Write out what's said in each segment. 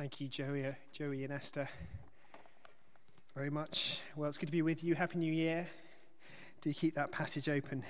Thank you, Joey and Esther, very much. Well, it's good to be with you. Happy New Year. Do keep that passage open.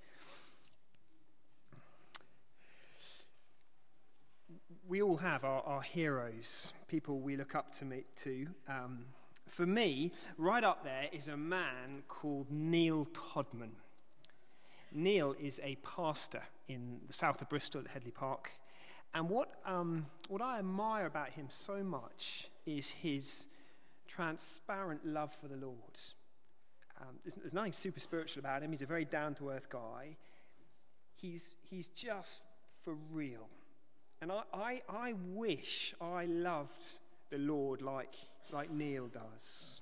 We all have our heroes, people we look up to. For me, right up there is a man called Neil Todman. Neil is a pastor in the south of Bristol at Headley Park. And what I admire about him so much is his transparent love for the Lord. There's nothing super spiritual about him. He's a very down-to-earth guy. He's just for real. And I wish I loved the Lord like Neil does.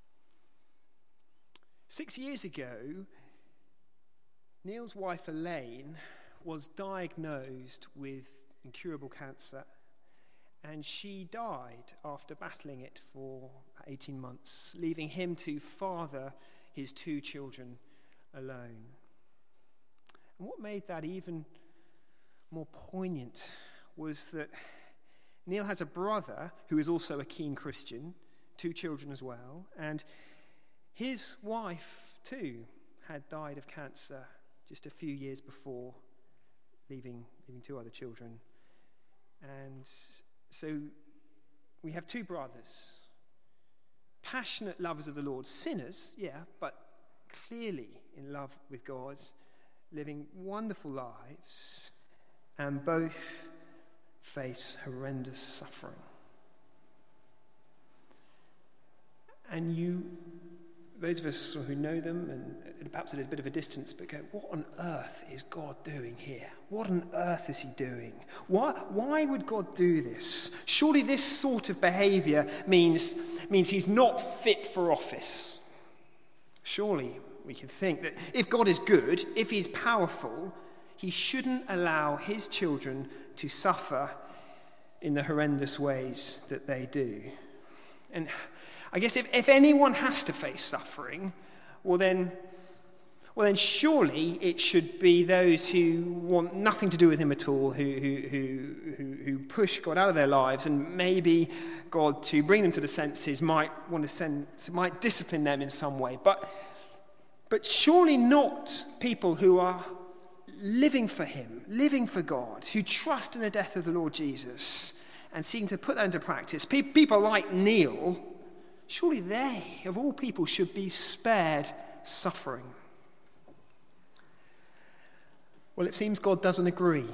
6 years ago, Neil's wife Elaine was diagnosed with incurable cancer, and she died after battling it for 18 months, leaving him to father his 2 children alone. And what made that even more poignant was that Neil has a brother who is also a keen Christian, 2 children as well, and his wife too had died of cancer just a few years before, leaving 2 other children. And so we have 2 brothers, passionate lovers of the Lord, sinners, yeah, but clearly in love with God, living wonderful lives, and both face horrendous suffering. And those of us who know them, and perhaps at a bit of a distance, but go, what on earth is God doing here? What on earth is he doing? Why would God do this? Surely this sort of behaviour means he's not fit for office. Surely we can think that if God is good, if he's powerful, he shouldn't allow his children to suffer in the horrendous ways that they do. And I guess if anyone has to face suffering, well then surely it should be those who want nothing to do with him at all, who push God out of their lives, and maybe God, to bring them to the senses, might discipline them in some way. But surely not people who are living for him, living for God, who trust in the death of the Lord Jesus and seeking to put that into practice. People like Neil, surely they, of all people, should be spared suffering. Well, it seems God doesn't agree.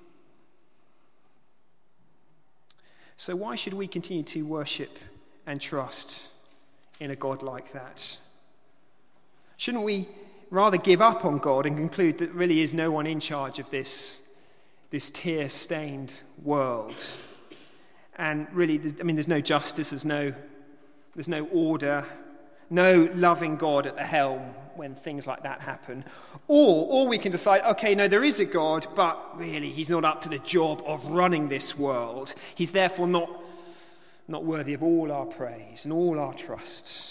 So why should we continue to worship and trust in a God like that? Shouldn't we rather give up on God and conclude that really is no one in charge of this tear-stained world? And really, there's no justice, there's no order, no loving God at the helm when things like that happen. Or we can decide, okay, no, there is a God, but really he's not up to the job of running this world. He's therefore not worthy of all our praise and all our trust.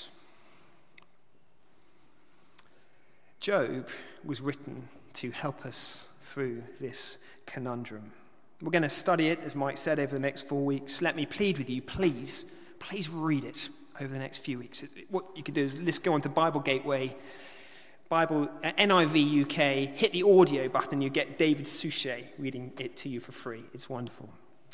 Job was written to help us through this conundrum. We're going to study it, as Mike said, over the next 4 weeks. Let me plead with you, please read it over the next few weeks. What you can do is let's go on to Bible Gateway, Bible NIV UK, hit the audio button, and you get David Suchet reading it to you for free. It's wonderful.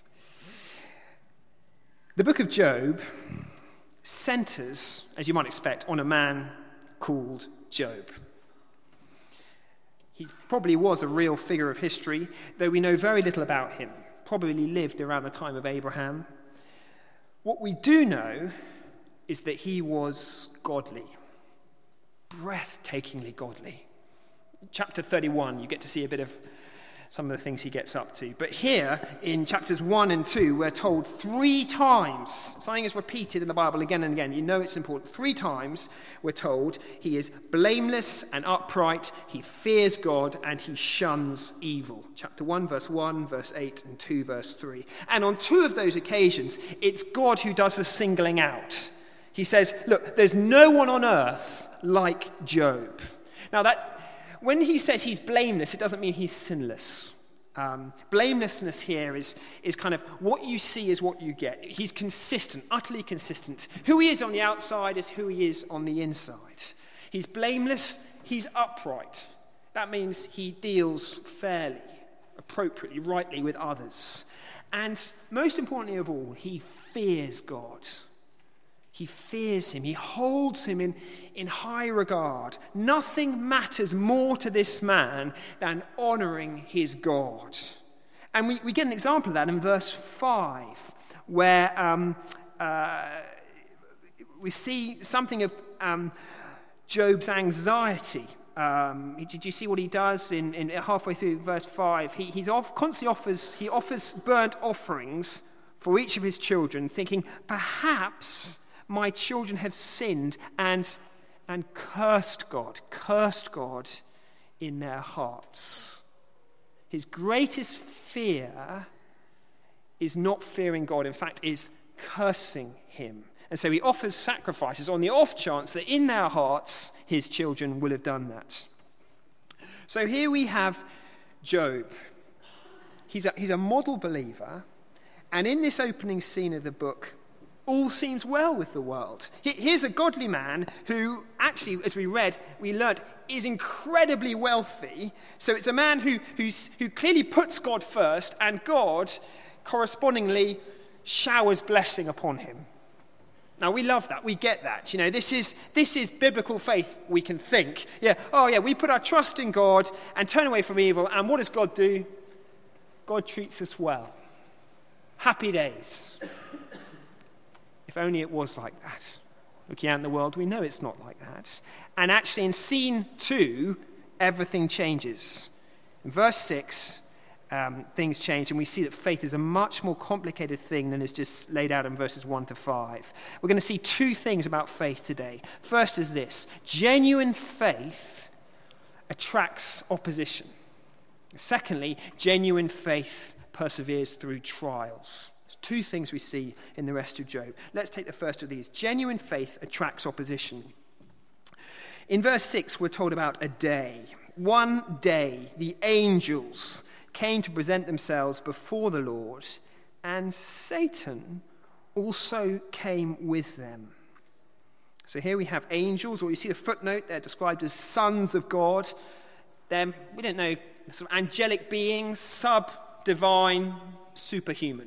The book of Job centers, as you might expect, on a man called Job. He probably was a real figure of history, though we know very little about him. Probably lived around the time of Abraham. What we do know is that he was godly, breathtakingly godly. Chapter 31, you get to see a bit of some of the things he gets up to. But here, in chapters 1 and 2, we're told 3 times, something is repeated in the Bible again and again, you know it's important, 3 times we're told he is blameless and upright, he fears God, and he shuns evil. Chapter 1, verse 1, verse 8, and 2, verse 3. And on 2 of those occasions, it's God who does the singling out. He says, look, there's no one on earth like Job. Now when he says he's blameless, it doesn't mean he's sinless. Blamelessness here is kind of what you see is what you get. He's consistent, utterly consistent. Who he is on the outside is who he is on the inside. He's blameless, he's upright. That means he deals fairly, appropriately, rightly with others. And most importantly of all, he fears God. He fears him. He holds him in high regard. Nothing matters more to this man than honoring his God. And we get an example of that in verse 5, where we see something of Job's anxiety. Did you see what he does in halfway through verse 5? He constantly offers burnt offerings for each of his children, thinking, perhaps my children have sinned and cursed God in their hearts. His greatest fear is not fearing God, in fact, is cursing him. And so he offers sacrifices on the off chance that in their hearts his children will have done that. So here we have Job. He's a model believer, and in this opening scene of the book, all seems well with the world. Here's a godly man who actually, as we learnt, is incredibly wealthy. So it's a man who clearly puts God first, and God correspondingly showers blessing upon him. Now, we love that. We get that. You know, this is biblical faith, we can think. We put our trust in God and turn away from evil, and what does God do? God treats us well. Happy days. If only it was like that. Looking out in the world, we know it's not like that. And actually, in scene 2, everything changes. In verse 6, things change, and we see that faith is a much more complicated thing than is just laid out in verses 1 to 5. We're going to see 2 things about faith today. First is this: genuine faith attracts opposition. Secondly, genuine faith perseveres through trials. 2 things we see in the rest of Job. Let's take the first of these. Genuine faith attracts opposition. In verse 6, we're told about a day. One day, the angels came to present themselves before the Lord, and Satan also came with them. So here we have angels, or you see the footnote, they're described as sons of God. They're, we don't know, sort of angelic beings, sub-divine, superhuman.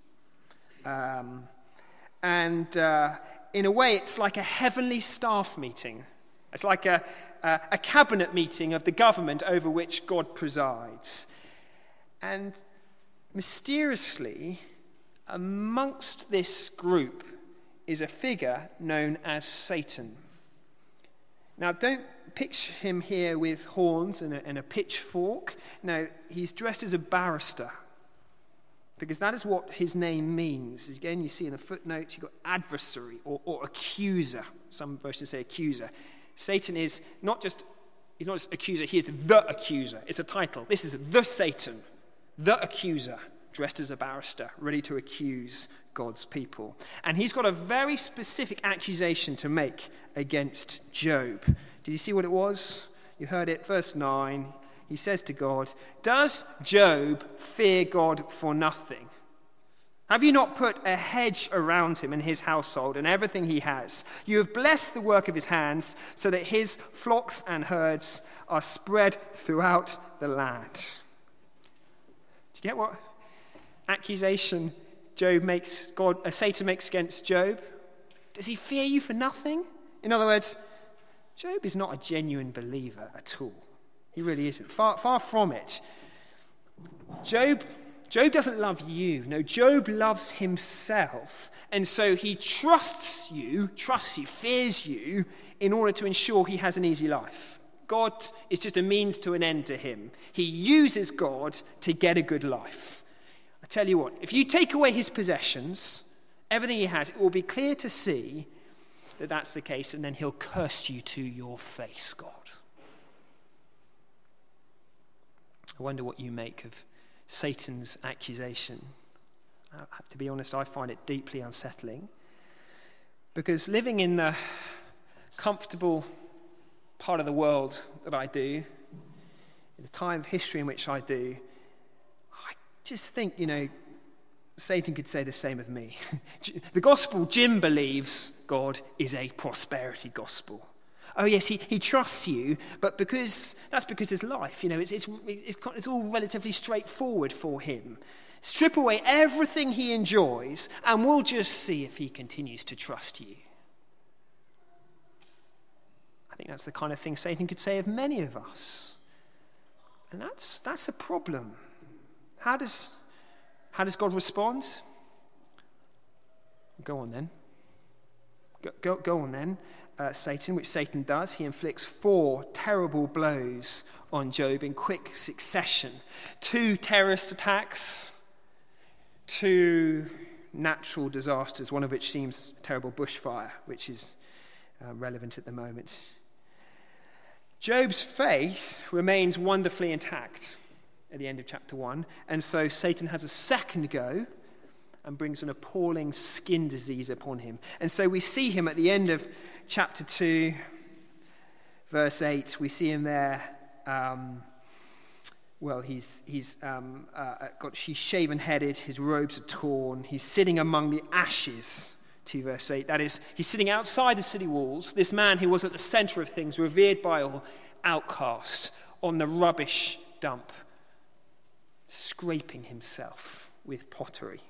In a way, it's like a heavenly staff meeting. It's like a cabinet meeting of the government over which God presides. And mysteriously, amongst this group is a figure known as Satan. Now, don't picture him here with horns and a pitchfork. No, he's dressed as a barrister, because that is what his name means. Again, you see in the footnotes, you've got adversary or accuser. Some versions say accuser. Satan is he's not just accuser, he is the accuser. It's a title. This is the Satan, the accuser, dressed as a barrister, ready to accuse God's people. And he's got a very specific accusation to make against Job. Did you see what it was? You heard it, verse 9. He says to God, "Does Job fear God for nothing? Have you not put a hedge around him and his household and everything he has? You have blessed the work of his hands so that his flocks and herds are spread throughout the land." Do you get what accusation Satan makes against Job? Does he fear you for nothing? In other words, Job is not a genuine believer at all. He really isn't. Far from it. Job doesn't love you. No, Job loves himself. And so he trusts you, fears you, in order to ensure he has an easy life. God is just a means to an end to him. He uses God to get a good life. I tell you what, if you take away his possessions, everything he has, it will be clear to see that that's the case, and then he'll curse you to your face, God. I wonder what you make of Satan's accusation. I have to be honest, I find it deeply unsettling, because living in the comfortable part of the world that I do, in the time of history in which I do, just think, Satan could say the same of me. The gospel Jim believes God is a prosperity gospel. Oh yes, he trusts you, but that's because his life, it's all relatively straightforward for him. Strip away everything he enjoys, and we'll just see if he continues to trust you. I think that's the kind of thing Satan could say of many of us. And that's a problem. How does God respond? Go on then. Go on then, Satan, which Satan does. He inflicts 4 terrible blows on Job in quick succession. 2 terrorist attacks, 2 natural disasters, one of which seems a terrible bushfire, which is relevant at the moment. Job's faith remains wonderfully intact at the end of chapter 1, and so Satan has a second go and brings an appalling skin disease upon him. And so we see him at the end of chapter 2, verse 8. We see him there. He's shaven-headed. His robes are torn. He's sitting among the ashes. 2 verse 8. That is, he's sitting outside the city walls. This man who was at the center of things, revered by all, outcast on the rubbish dump, scraping himself with pottery.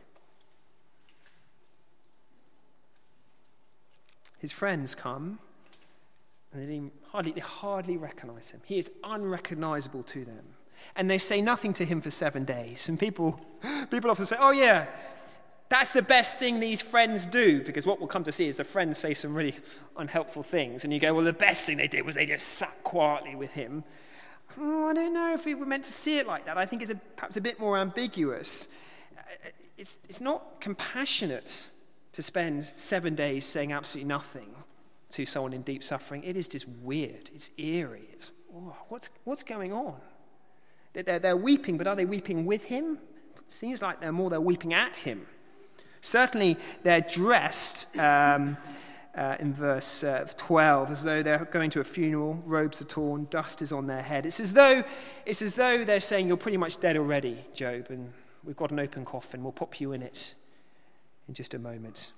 His friends come, and they hardly recognize him. He is unrecognizable to them. And they say nothing to him for 7 days. And people often say, oh yeah, that's the best thing these friends do, because what we'll come to see is the friends say some really unhelpful things. And you go, well, the best thing they did was they just sat quietly with him. Oh, I don't know if we were meant to see it like that. I think it's perhaps a bit more ambiguous. It's not compassionate to spend 7 days saying absolutely nothing to someone in deep suffering. It is just weird. It's eerie. What's going on? They're weeping, but are they weeping with him? It seems like they're weeping at him. Certainly, they're dressed in verse 12 as though they're going to a funeral. Robes are torn, dust is on their head. It's as though they're saying, you're pretty much dead already, Job, and we've got an open coffin. We'll pop you in it in just a moment.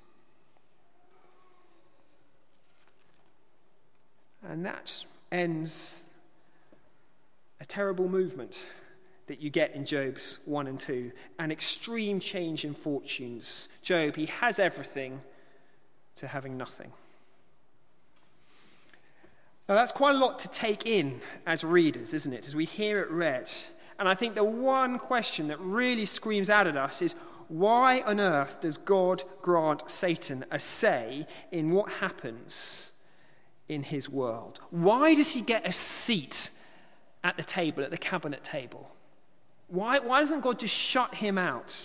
And that ends a terrible movement that you get in Job's 1 and 2, an extreme change in fortunes. Job, he has everything to having nothing. Now that's quite a lot to take in as readers, isn't it, as we hear it read. And I think the one question that really screams out at us is, why on earth does God grant Satan a say in what happens in his world? Why does he get a seat at the table, at the cabinet table? Why doesn't God just shut him out?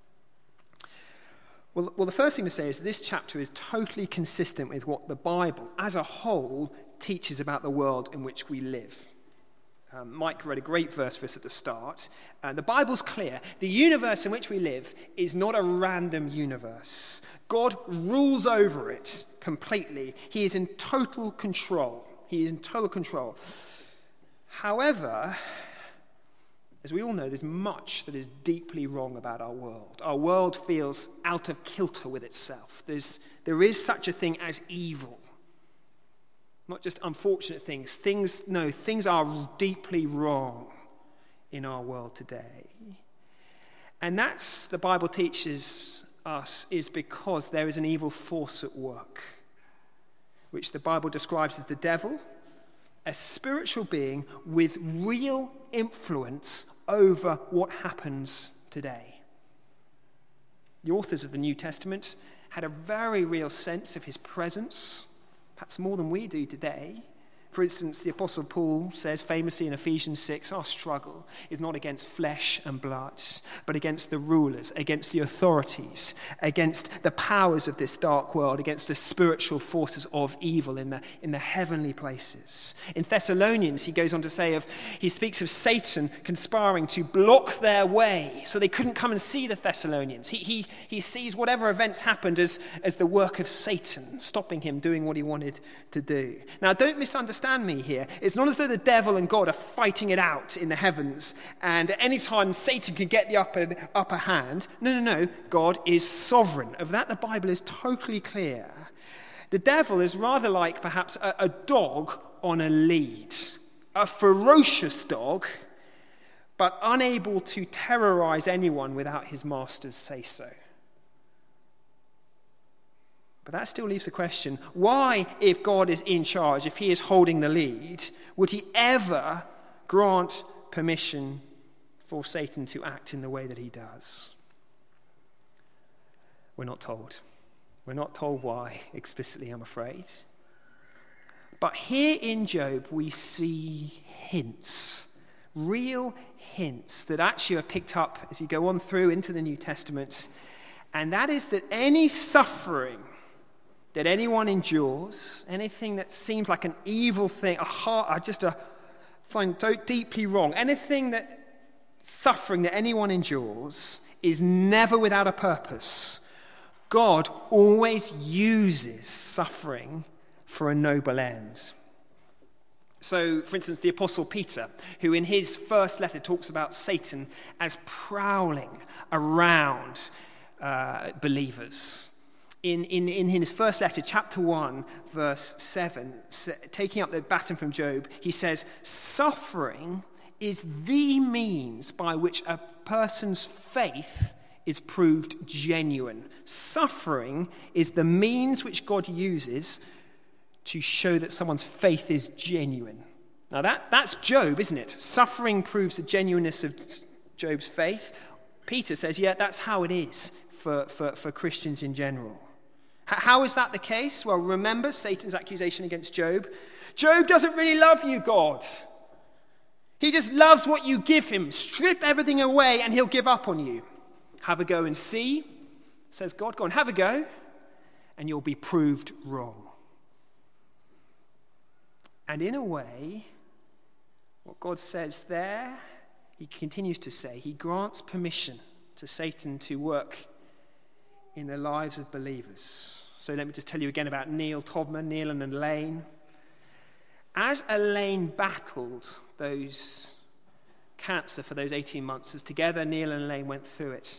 Well, the first thing to say is this chapter is totally consistent with what the Bible as a whole teaches about the world in which we live. Mike read a great verse for us at the start. The Bible's clear. The universe in which we live is not a random universe. God rules over it completely. He is in total control. However, as we all know, there's much that is deeply wrong about our world. Our world feels out of kilter with itself. There is such a thing as evil. Not just unfortunate things. Things are deeply wrong in our world today. And that's, the Bible teaches us, is because there is an evil force at work, which the Bible describes as the devil, a spiritual being with real influence over what happens today. The authors of the New Testament had a very real sense of his presence, perhaps more than we do today. For instance, the Apostle Paul says famously in Ephesians 6, our struggle is not against flesh and blood, but against the rulers, against the authorities, against the powers of this dark world, against the spiritual forces of evil in the heavenly places. In Thessalonians, he goes on to say, he speaks of Satan conspiring to block their way so they couldn't come and see the Thessalonians. He sees whatever events happened as the work of Satan, stopping him doing what he wanted to do. Now, don't misunderstand misunderstand me here. It's not as though the devil and God are fighting it out in the heavens, and at any time Satan can get the upper hand. No. God is sovereign. Of that, the Bible is totally clear. The devil is rather like perhaps a dog on a lead, a ferocious dog, but unable to terrorize anyone without his master's say-so. But that still leaves the question, why, if God is in charge, if he is holding the lead, would he ever grant permission for Satan to act in the way that he does? We're not told. We're not told why explicitly, I'm afraid. But here in Job, we see hints, real hints that actually are picked up as you go on through into the New Testament. And that is that any suffering that anyone endures, anything that seems like an evil thing, something so deeply wrong, suffering that anyone endures is never without a purpose. God always uses suffering for a noble end. So, for instance, the Apostle Peter, who in his first letter talks about Satan as prowling around believers. In his first letter, chapter 1, verse 7, taking up the baton from Job, he says, suffering is the means by which a person's faith is proved genuine. Suffering is the means which God uses to show that someone's faith is genuine. Now that's Job, isn't it? Suffering proves the genuineness of Job's faith. Peter says, yeah, that's how it is for Christians in general. How is that the case? Well, remember Satan's accusation against Job. Job doesn't really love you, God. He just loves what you give him. Strip everything away and he'll give up on you. Have a go and see, says God. Go and have a go and you'll be proved wrong. And in a way, what God says there, he continues to say, he grants permission to Satan to work in the lives of believers. So let me just tell you again about Neil Todman, Neil and Elaine. As Elaine battled those cancer for those 18 months, as together Neil and Elaine went through it,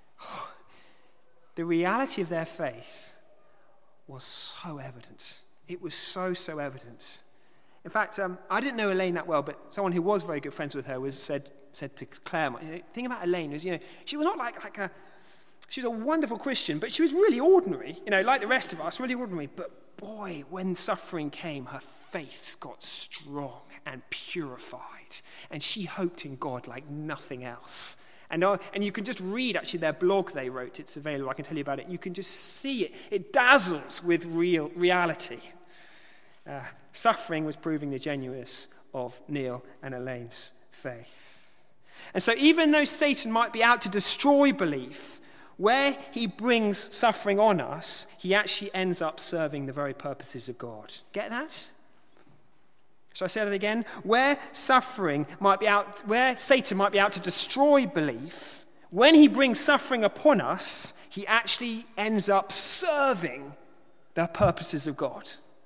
the reality of their faith was so evident. It was so evident. In fact, I didn't know Elaine that well, but someone who was very good friends with her said to Claire, the thing about Elaine was, she was not she was a wonderful Christian, but she was really ordinary, like the rest of us, really ordinary. But boy, when suffering came, her faith got strong and purified, and she hoped in God like nothing else. And you can just read, actually, their blog they wrote. It's available. I can tell you about it. You can just see it. It dazzles with reality. Suffering was proving the genuineness of Neil and Elaine's faith. And so even though Satan might be out to destroy belief, where he brings suffering on us, he actually ends up serving the very purposes of God. Get that? Shall I say that again? Where Satan might be out to destroy belief, when he brings suffering upon us, he actually ends up serving the purposes of God.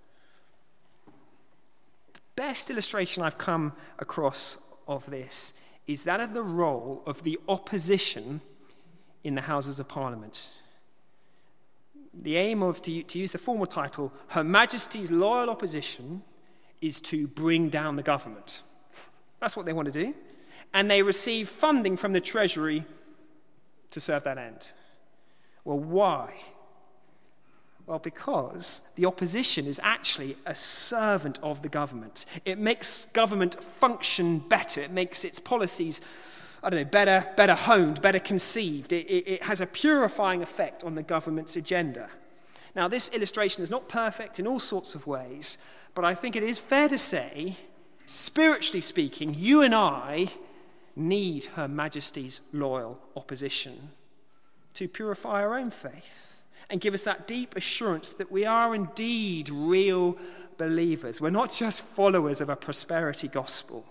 The best illustration I've come across of this is that of the role of the opposition in the Houses of Parliament. The aim of, to use the formal title, Her Majesty's Loyal Opposition, is to bring down the government. That's what they want to do. And they receive funding from the Treasury to serve that end. Well, why? Well, because the opposition is actually a servant of the government. It makes government function better. It makes its policies, better honed, better conceived. It has a purifying effect on the government's agenda. Now, this illustration is not perfect in all sorts of ways, but I think it is fair to say, spiritually speaking, you and I need Her Majesty's loyal opposition to purify our own faith and give us that deep assurance that we are indeed real believers. We're not just followers of a prosperity gospel.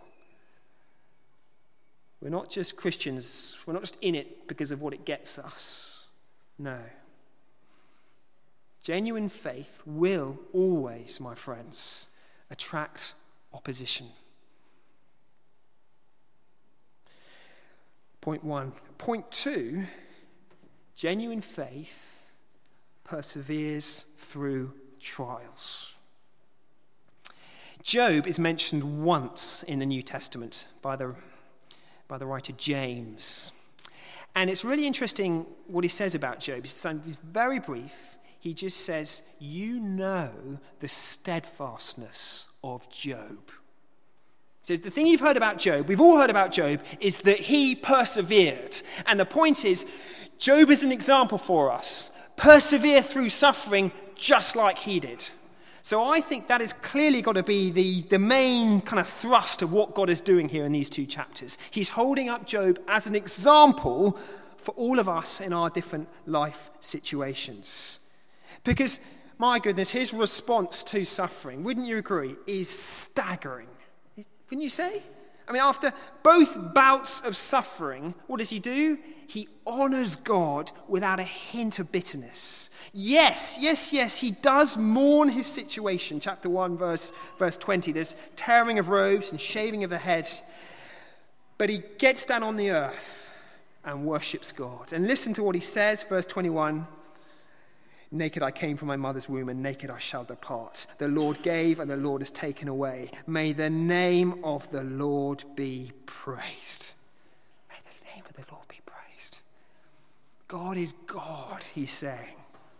We're not just Christians. We're not just in it because of what it gets us. No. Genuine faith will always, my friends, attract opposition. Point 1. Point 2, genuine faith perseveres through trials. Job is mentioned once in the New Testament by the writer James. And it's really interesting what he says about Job. He's very brief. He just says, you know the steadfastness of Job. So the thing you've heard about Job, we've all heard about Job, is that he persevered. And the point is, Job is an example for us. Persevere through suffering just like he did. So I think that has clearly got to be the main kind of thrust of what God is doing here in these two chapters. He's holding up Job as an example for all of us in our different life situations. Because, my goodness, his response to suffering, wouldn't you agree, is staggering. Wouldn't you say? I mean, after both bouts of suffering, what does he do? He honors God without a hint of bitterness. Yes, he does mourn his situation. Chapter 1, verse 20, there's tearing of robes and shaving of the head. But he gets down on the earth and worships God. And listen to what he says, verse 21. Naked I came from my mother's womb, and naked I shall depart. The Lord gave, and the Lord has taken away. May the name of the Lord be praised. May the name of the Lord be praised. God is God, he's saying.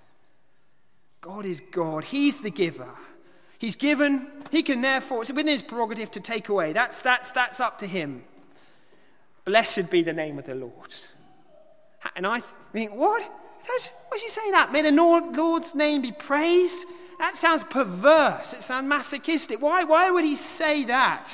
God is God. He's the giver. He's given. He can therefore, it's within his prerogative to take away. That's up to him. Blessed be the name of the Lord. And I think, what? Why is he saying that? May the Lord's name be praised? That sounds perverse. It sounds masochistic. Why would he say that?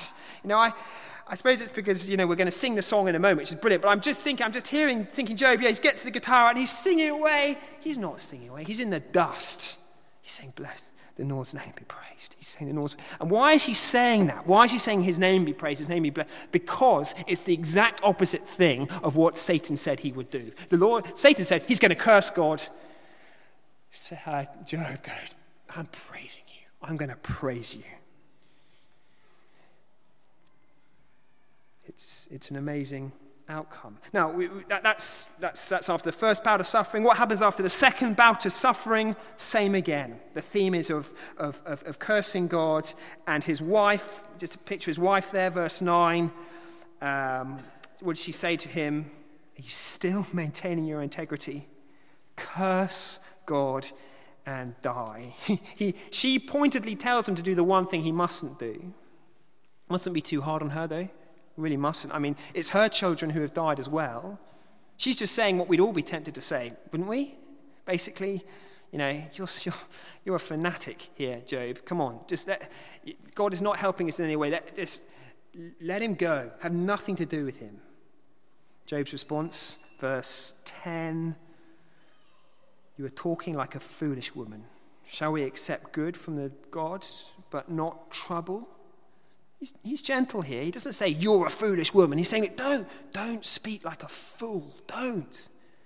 I suppose it's because, we're going to sing the song in a moment, which is brilliant. But I'm just thinking Job, he gets the guitar out and he's singing away. He's not singing away. He's in the dust. He's saying, bless the Lord's name be praised. He's saying the Lord's. And why is he saying that? Why is he saying his name be praised, his name be blessed? Because it's the exact opposite thing of what Satan said he would do. Satan said he's going to curse God. Job goes, I'm praising you. I'm going to praise you. It's an amazing outcome. Now, that's after the first bout of suffering. What happens after the second bout of suffering? Same again. The theme is of cursing God and his wife. Just to picture his wife there, verse 9. What did she say to him? Are you still maintaining your integrity? Curse God and die. She pointedly tells him to do the one thing he mustn't do. Mustn't be too hard on her, though. Really mustn't. I mean, it's her children who have died as well. She's just saying what we'd all be tempted to say, wouldn't we? Basically, you're a fanatic here, Job. Come on, God is not helping us in any way. Let him go. Have nothing to do with him. Job's response, verse 10. You are talking like a foolish woman. Shall we accept good from the God, but not trouble? He's gentle here. He doesn't say, you're a foolish woman. He's saying, don't speak like a fool. Don't.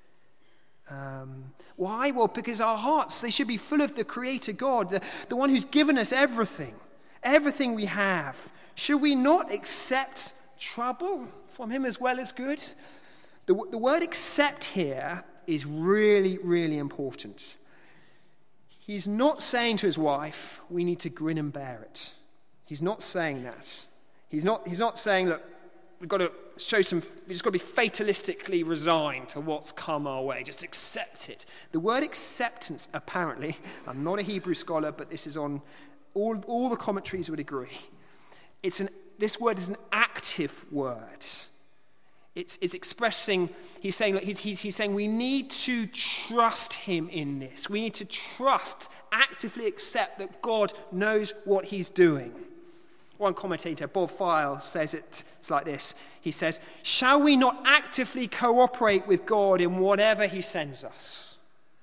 Why? Well, because our hearts, they should be full of the Creator God, the one who's given us everything we have. Should we not accept trouble from him as well as good? The word accept here is really, really important. He's not saying to his wife, we need to grin and bear it. He's not saying that. He's not saying, look, we've just got to be fatalistically resigned to what's come our way. Just accept it. The word acceptance, apparently, I'm not a Hebrew scholar, but this is on all the commentaries would agree. This word is an active word. It's expressing, he's saying we need to trust him in this. We need to actively accept that God knows what he's doing. One commentator, Bob File, says it's like this. He says, shall we not actively cooperate with God in whatever he sends us?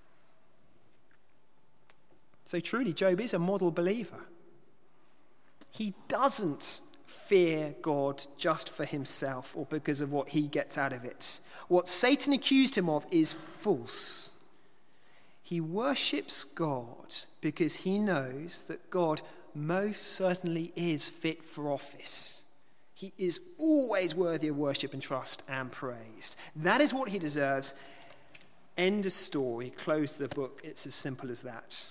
So truly, Job is a model believer. He doesn't fear God just for himself or because of what he gets out of it. What Satan accused him of is false. He worships God because he knows that God most certainly is fit for office. He is always worthy of worship and trust and praise. That is what he deserves. End of story. Close the book. It's as simple as that.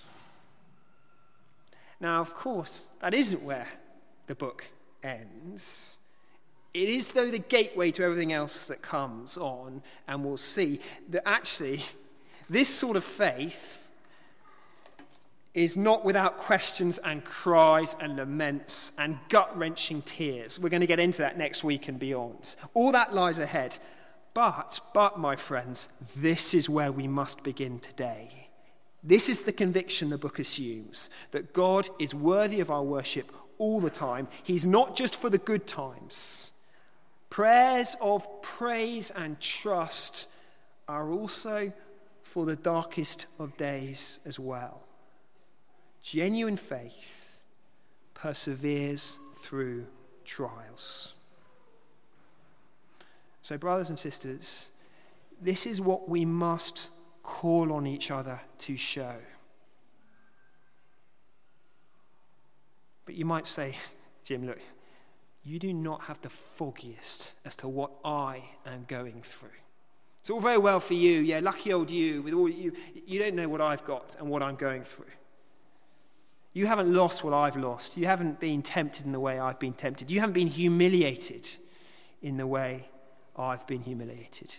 Now, of course, that isn't where the book ends. It is, though, the gateway to everything else that comes on, and we'll see that actually this sort of faith is not without questions and cries and laments and gut-wrenching tears. We're going to get into that next week and beyond. All that lies ahead. But, my friends, this is where we must begin today. This is the conviction the book assumes, that God is worthy of our worship all the time. He's not just for the good times. Prayers of praise and trust are also for the darkest of days as well. Genuine faith perseveres through trials. So, brothers and sisters, this is what we must call on each other to show. But you might say, Jim, look, you do not have the foggiest as to what I am going through. It's all very well for you, yeah, lucky old you, with all you don't know what I've got and what I'm going through. You haven't lost what I've lost. You haven't been tempted in the way I've been tempted. You haven't been humiliated in the way I've been humiliated.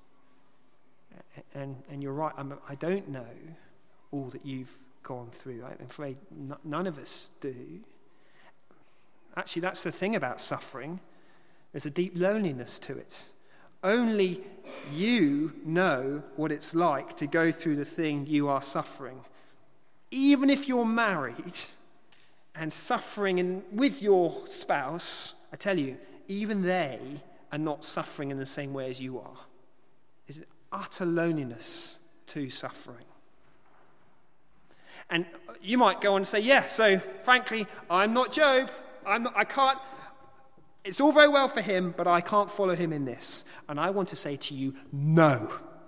And you're right, I don't know all that you've gone through. I'm afraid none of us do. Actually, that's the thing about suffering. There's a deep loneliness to it. Only you know what it's like to go through the thing you are suffering. Even if you're married and suffering with your spouse, I tell you, even they are not suffering in the same way as you are. There's an utter loneliness to suffering. And you might go on and say, yeah, so frankly, I'm not Job. I can't. It's all very well for him, but I can't follow him in this. And I want to say to you, no.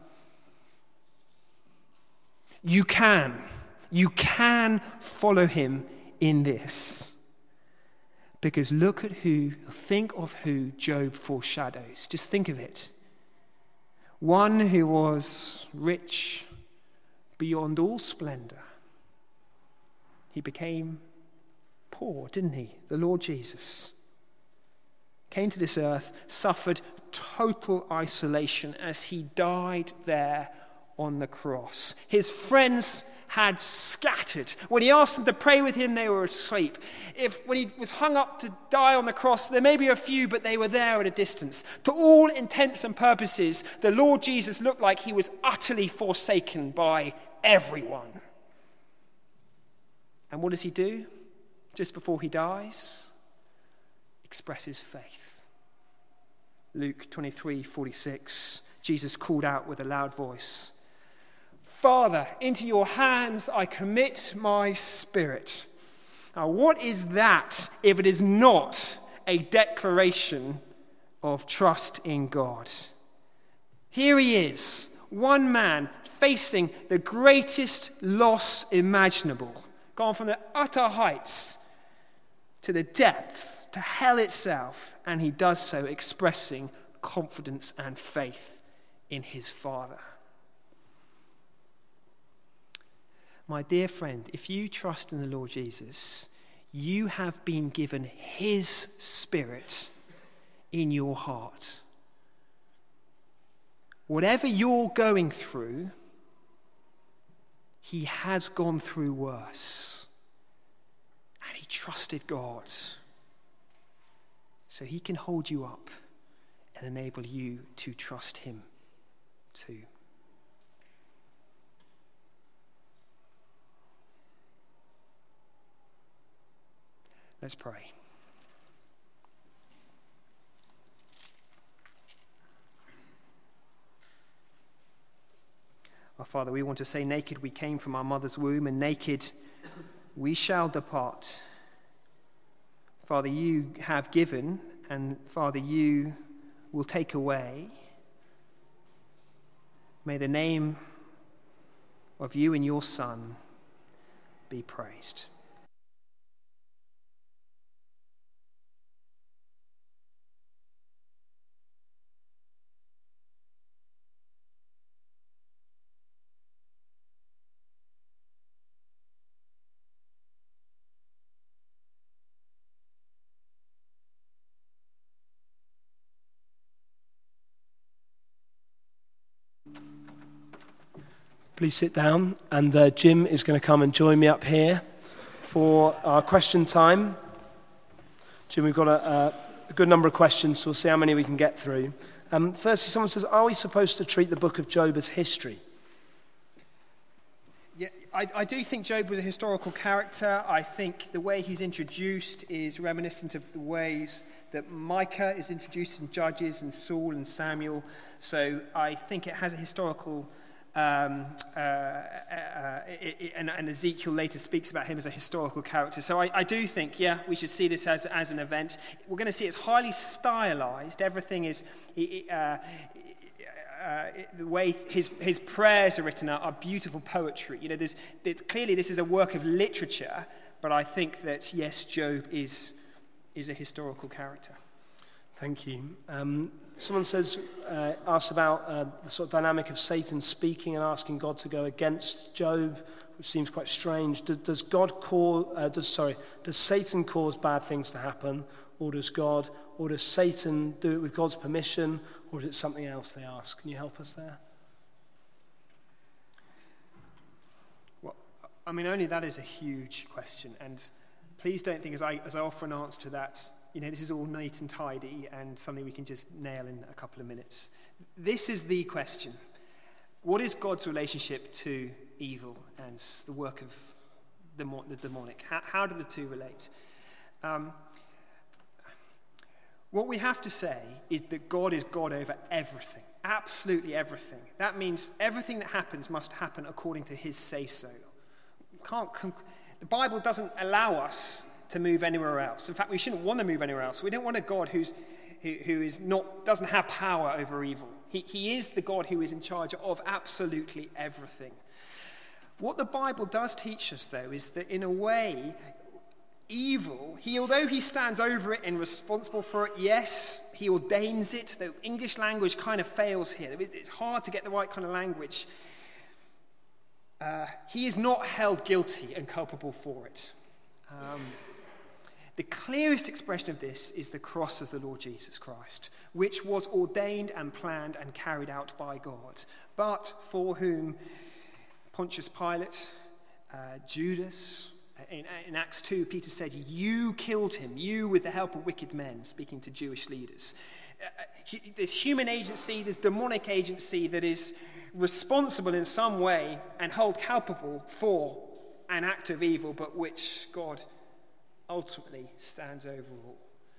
You can. You can follow him in this. Because think of who Job foreshadows. Just think of it. One who was rich beyond all splendor. He became poor, didn't he? The Lord Jesus came to this earth, suffered total isolation as he died there on the cross. His friends had scattered. When he asked them to pray with him, they were asleep. When he was hung up to die on the cross, there may be a few, but they were there at a distance. To all intents and purposes, the Lord Jesus looked like he was utterly forsaken by everyone. And what does he do just before he dies? Expresses faith. Luke 23:46, Jesus called out with a loud voice, Father, into your hands I commit my spirit. Now, what is that if it is not a declaration of trust in God? Here he is, one man facing the greatest loss imaginable, gone from the utter heights to the depths, to hell itself, and he does so expressing confidence and faith in his Father. My dear friend, if you trust in the Lord Jesus, you have been given his Spirit in your heart. Whatever you're going through, he has gone through worse. And he trusted God. So he can hold you up and enable you to trust him too. Let's pray. Our Father, we want to say, naked we came from our mother's womb, and naked we shall depart. Father, you have given, and Father, you will take away. May the name of you and your Son be praised. Please sit down, and Jim is going to come and join me up here for our question time. Jim, we've got a good number of questions, so we'll see how many we can get through. Firstly, someone says, are we supposed to treat the book of Job as history? Yeah, I do think Job was a historical character. I think the way he's introduced is reminiscent of the ways that Micah is introduced in Judges and Saul and Samuel. So I think it has a historical, and Ezekiel later speaks about him as a historical character. So I do think, we should see this as an event. We're going to see it's highly stylized. Everything is... the way his prayers are written are beautiful poetry. You know, clearly this is a work of literature, but I think that, yes, Job is a historical character. Thank you. Someone asks about the sort of dynamic of Satan speaking and asking God to go against Job, which seems quite strange. Does Satan cause bad things to happen, or does Satan do it with God's permission, or is it something else, they ask? Can you help us there? Well, I mean, only that is a huge question, and please don't think as I offer an answer to that, you know, this is all neat and tidy and something we can just nail in a couple of minutes. This is the question. What is God's relationship to evil and the work of the demonic? How do the two relate? What we have to say is that God is God over everything, absolutely everything. That means everything that happens must happen according to his say-so. The Bible doesn't allow us to move anywhere else. In fact, we shouldn't want to move anywhere else. We don't want a God who doesn't have power over evil. He is the God who is in charge of absolutely everything. What the Bible does teach us, though, is that in a way, evil, although he stands over it and responsible for it, yes, he ordains it. The English language kind of fails here. It's hard to get the right kind of language. He is not held guilty and culpable for it. The clearest expression of this is the cross of the Lord Jesus Christ, which was ordained and planned and carried out by God, but for whom Pontius Pilate, Judas, in Acts 2, Peter said, you killed him, you with the help of wicked men, speaking to Jewish leaders. There's human agency, there's demonic agency that is responsible in some way and held culpable for an act of evil, but which God ultimately stands over all.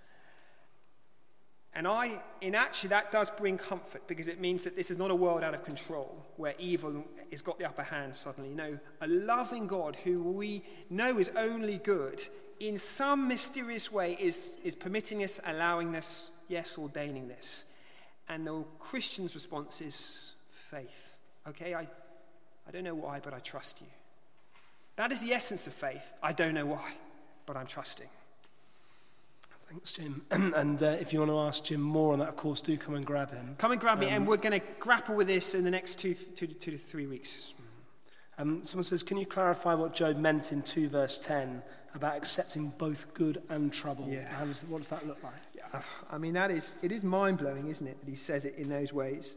And actually that does bring comfort, because it means that this is not a world out of control where evil has got the upper hand suddenly. No, a loving God who we know is only good, in some mysterious way is permitting this, allowing this, yes, ordaining this. And the Christian's response is faith. Okay, I don't know why, but I trust you. That is the essence of faith. I don't know why, but I'm trusting. Thanks, Jim. And if you want to ask Jim more on that, of course, do come and grab him. Come and grab me, and we're going to grapple with this in the next 2 to 3 weeks. Someone says, can you clarify what Job meant in 2 verse 10 about accepting both good and trouble? Yeah. What does that look like? Yeah. I mean, it is mind-blowing, isn't it, that he says it in those ways.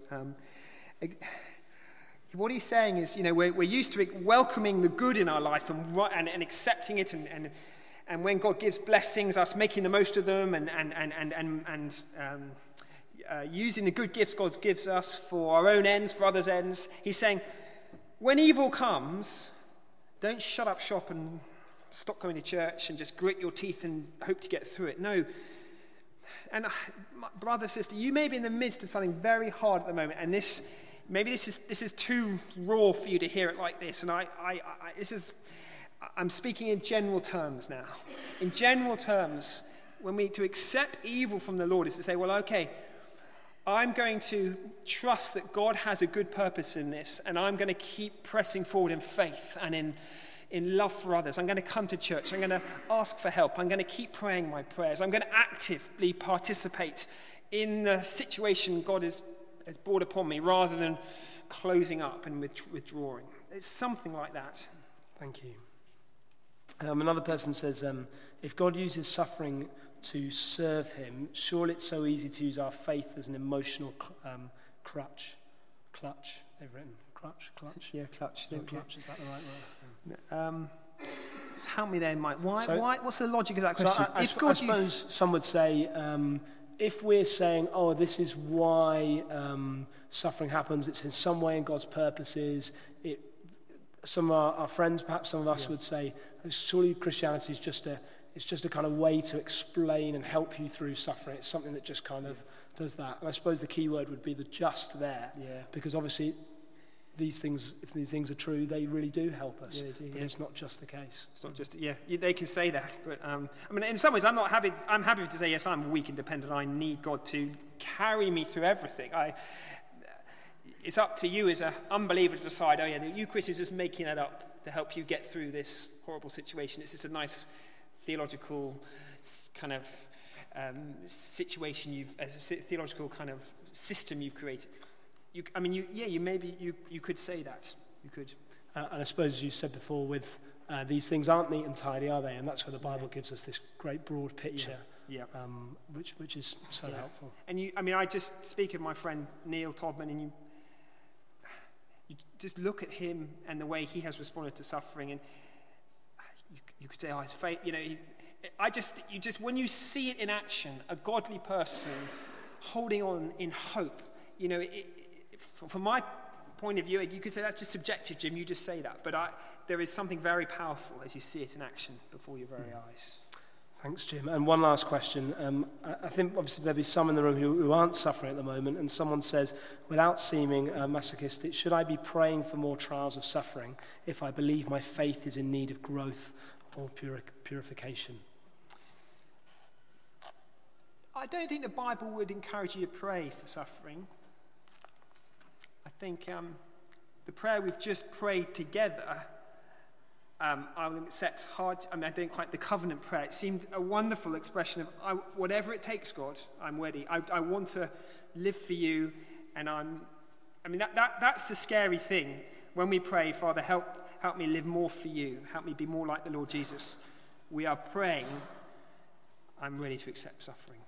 What he's saying is, you know, we're used to welcoming the good in our life and accepting it, and when God gives blessings, us making the most of them and using the good gifts God gives us for our own ends, for others' ends. He's saying, when evil comes, don't shut up shop and stop going to church and just grit your teeth and hope to get through it. No. And my brother, sister, you may be in the midst of something very hard at the moment, and maybe this is too raw for you to hear it like this. And I'm speaking in general terms now. In general terms, to accept evil from the Lord is to say, well, okay, I'm going to trust that God has a good purpose in this, and I'm going to keep pressing forward in faith and in love for others. I'm going to come to church. I'm going to ask for help. I'm going to keep praying my prayers. I'm going to actively participate in the situation God has brought upon me, rather than closing up and withdrawing. It's something like that. Thank you. Another person says, if God uses suffering to serve him, surely it's so easy to use our faith as an emotional clutch, they've written. Clutch. Yeah, clutch. No, clutch, is that the right word? Just help me there, Mike. Why? So- What's the logic of that So question? I suppose some would say, if we're saying, oh, this is why suffering happens, it's in some way in God's purposes, some of our friends, perhaps some of us would say, surely Christianity is just a kind of way to explain and help you through suffering. It's something that just kind of does that. And I suppose the key word would be the just there. Yeah. Because obviously these things, if these things are true, they really do help us. Yeah, they do, but yeah. it's not just the case. It's not just, they can say that, but I mean, in some ways, I'm happy to say, yes, I'm weak and dependent. I need God to carry me through everything. It's up to you as an unbeliever to decide, the Eucharist is just making that up to help you get through this horrible situation. It's just a nice theological kind of situation as a theological kind of system you've created. You could say that. You could. And I suppose, as you said before, with these things aren't neat and tidy, are they? And that's where the Bible gives us this great broad picture, which is so helpful. And I just speak of my friend Neil Todman, and you just look at him and the way he has responded to suffering, and you could say, his faith. When you see it in action, a godly person holding on in hope. From my point of view, you could say that's just subjective, Jim. You just say that, but there is something very powerful as you see it in action before your very eyes. Thanks, Jim. And one last question. I think obviously there'll be some in the room who aren't suffering at the moment, and someone says, without seeming masochistic, should I be praying for more trials of suffering if I believe my faith is in need of growth or purification? I don't think the Bible would encourage you to pray for suffering. I think the prayer we've just prayed together, I will accept hard. I don't quite the covenant prayer. It seemed a wonderful expression of whatever it takes, God, I'm ready. I want to live for you, and that's the scary thing when we pray, Father, help me live more for you. Help me be more like the Lord Jesus. We are praying, I'm ready to accept suffering.